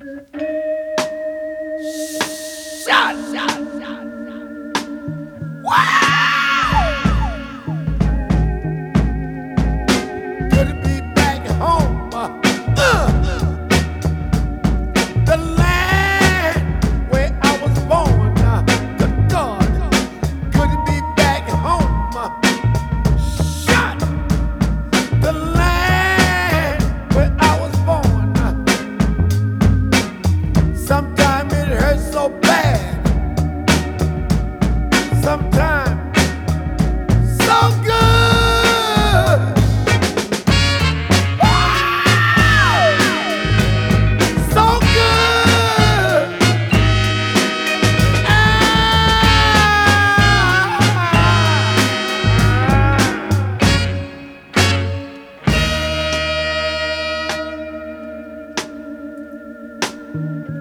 Shut. Wow! Good to be back home. The land where I was born. Good God. Good to be back home. Shut. The land where I was born. Sometimes it hurts so bad. Sometimes so good. Wow! So good. Ah.